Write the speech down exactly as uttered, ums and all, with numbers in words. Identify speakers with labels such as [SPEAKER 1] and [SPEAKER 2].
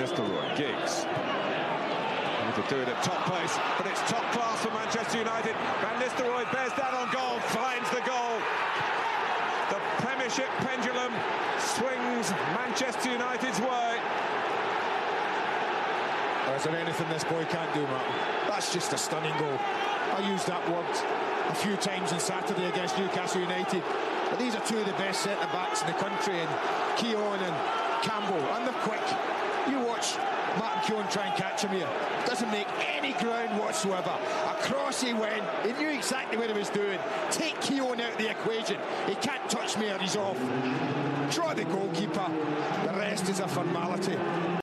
[SPEAKER 1] Nistelrooy, Giggs. To do it at top pace, but it's top class for Manchester United. Van Nistelrooy bears down on goal, finds the goal. The Premiership pendulum swings Manchester United's way.
[SPEAKER 2] Is there anything this boy can't do, Martin? That's just a stunning goal. I used that word a few times on Saturday against Newcastle United. But these are two of the best centre-backs in the country, and Keown and Campbell, and they're quick. You watch Martin Keown try and catch him here. Doesn't make any ground whatsoever. Across he went. He knew exactly what he was doing. Take Keown out of the equation. He can't touch me or he's off. Draw the goalkeeper. The rest is a formality.